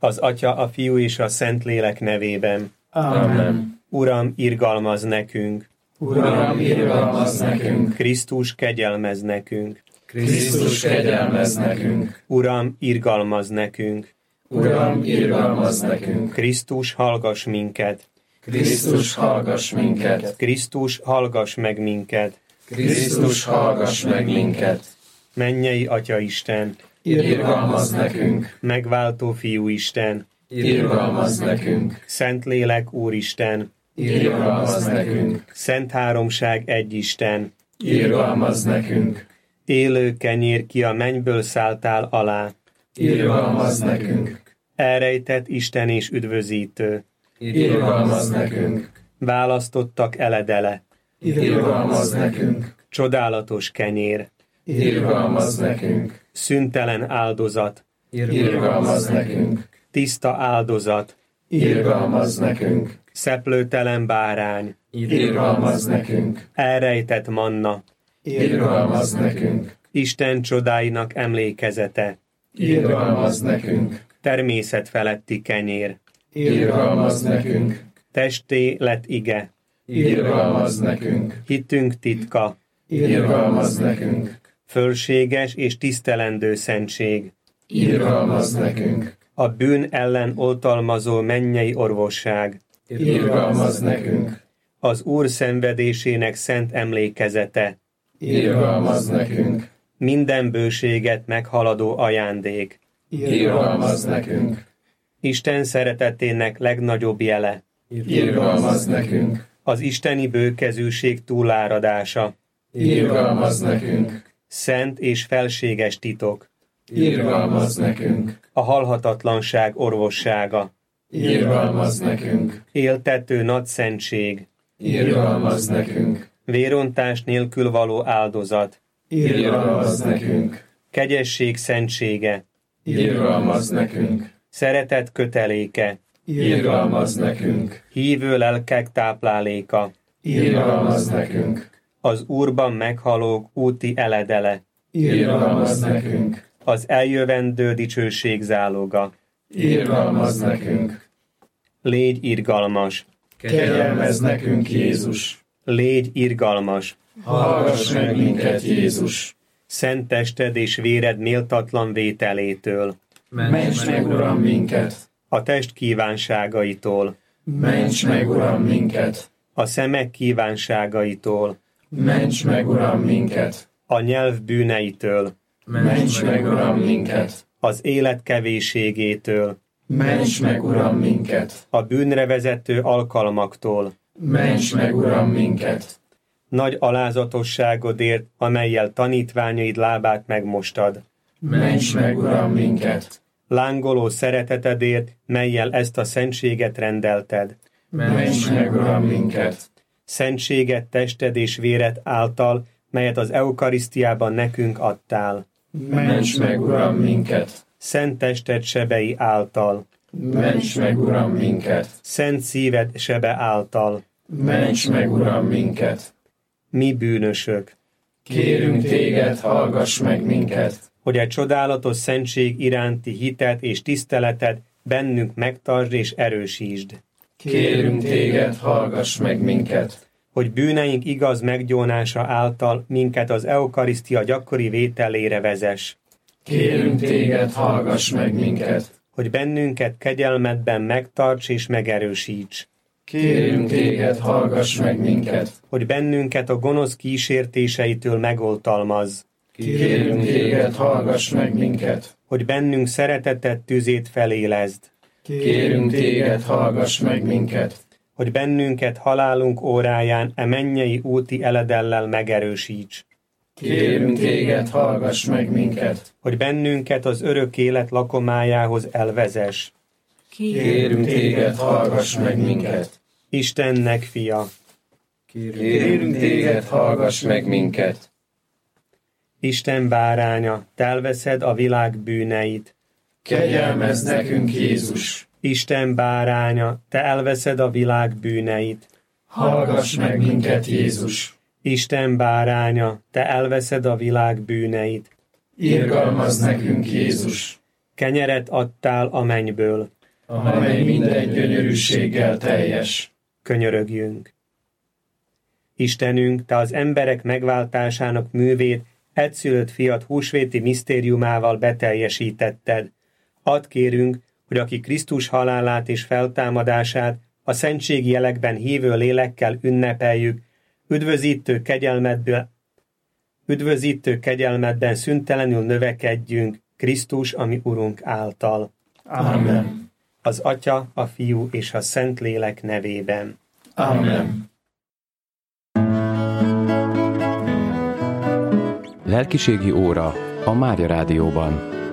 Az Atya, a Fiú és a Szentlélek nevében. Amen. Uram, irgalmazz nekünk. Uram, irgalmazz nekünk. Krisztus, kegyelmezz nekünk. Krisztus, kegyelmezz nekünk. Uram, irgalmazz nekünk. Uram, irgalmazz nekünk. Krisztus, hallgass minket. Krisztus, hallgass minket. Krisztus, hallgass meg minket. Krisztus, hallgass meg minket. Mennyei Atya Isten, Irgalmazz nekünk. megváltó Fiú Isten, Irgalmazz nekünk. Szentlélek Úristen, Irgalmazz nekünk. Szent Háromság egy Isten, Irgalmazz nekünk. élő kenyér, ki a mennyből szálltál alá, Irgalmazz nekünk. elrejtett Isten és üdvözítő, Irgalmazz nekünk. választottak eledele, Irgalmazz nekünk. csodálatos kenyér, Irgalmazz nekünk. szüntelen áldozat, Irgalmazz nekünk. tiszta áldozat, Irgalmazz nekünk. szeplőtelen bárány, Irgalmazz nekünk. elrejtett manna, Irgalmazz nekünk. Isten csodáinak emlékezete, Irgalmazz nekünk. természet feletti kenyér, Irgalmazz nekünk. testé lett ige, Irgalmazz nekünk. hitünk titka, Irgalmazz nekünk. fölséges és tisztelendő szentség, Irgalmazz nekünk. a bűn ellen oltalmazó mennyei orvosság, Irgalmazz nekünk. az Úr szenvedésének szent emlékezete, Irgalmazz nekünk. minden bőséget meghaladó ajándék, Irgalmazz nekünk. Isten szeretetének legnagyobb jele, Irgalmazz nekünk. az isteni bőkezűség túláradása, Irgalmazz nekünk. szent és felséges titok, Irgalmazz nekünk. a halhatatlanság orvossága, Irgalmazz nekünk. éltető nagy szentség, Irgalmazz nekünk. vérontás nélkül való áldozat, Irgalmazz nekünk. kegyesség szentsége, Irgalmazz nekünk. szeretet köteléke, Irgalmazz nekünk. hívő lelkek tápláléka, Irgalmazz nekünk. az Úrban meghalók úti eledele, Irgalmazz nekünk. az eljövendő dicsőség záloga. Irgalmazz nekünk. Légy irgalmas, Kegyelmezz nekünk, Jézus. légy irgalmas, Hallgass meg minket, Jézus. szent tested és véred méltatlan vételétől, Ments meg, Uram, minket. a test kívánságaitól, Ments meg, Uram, minket. a szemek kívánságaitól, Ments meg, Uram, minket. a nyelv bűneitől, Ments meg, Uram, minket. az élet kevésségétől, Ments meg, Uram, minket. a bűnre vezető alkalmaktól, Ments meg, Uram, minket. nagy alázatosságodért, amellyel tanítványaid lábát megmostad, Ments meg, Uram, minket. lángoló szeretetedért, mellyel ezt a szentséget rendelted, Ments meg, Uram, minket. szentséget tested és véred által, melyet az eukarisztiában nekünk adtál, Ments meg, Uram, minket. szent tested sebei által, Ments meg, Uram, minket. szent szíved sebe által, Ments meg, Uram, minket. mi bűnösök, Kérünk téged, hallgass meg minket. hogy egy csodálatos szentség iránti hitet és tiszteletet bennünk megtartsd és erősítsd, Kérünk téged, hallgass meg minket. hogy bűneink igaz meggyónása által minket az eukarisztia gyakori vételére vezess, Kérünk téged, hallgass meg minket. hogy bennünket kegyelmedben megtarts és megerősíts, Kérünk téged, hallgass meg minket. hogy bennünket a gonosz kísértéseitől megoltalmazz, Kérünk téged, hallgass meg minket. hogy bennünk szeretetet tüzét felélezd, Kérünk téged, hallgass meg minket. hogy bennünket halálunk óráján e mennyei úti eledellel megerősíts, Kérünk téged, hallgass meg minket. hogy bennünket az örök élet lakomájához elvezess. Kérünk téged, hallgass meg minket. Istennek fia, Kérünk téged, hallgass meg minket. Isten báránya, te elveszed a világ bűneit. Kegyelmezz nekünk, Jézus. Isten báránya, te elveszed a világ bűneit. Hallgass meg minket, Jézus. Isten báránya, te elveszed a világ bűneit. Irgalmazz nekünk, Jézus. Kenyeret adtál a mennyből, amely minden gyönyörűséggel teljes. Könyörögjünk. Istenünk, Te az emberek megváltásának művét egyszülött fiad húsvéti misztériumával beteljesítetted. Add kérünk, hogy aki Krisztus halálát és feltámadását a szentségi jelekben hívő lélekkel ünnepeljük, üdvözítő kegyelmedben szüntelenül növekedjünk Krisztus, ami Urunk által. Amen. Az Atya, a Fiú és a Szentlélek nevében. Amen. Lelkiségi óra a Mária Rádióban.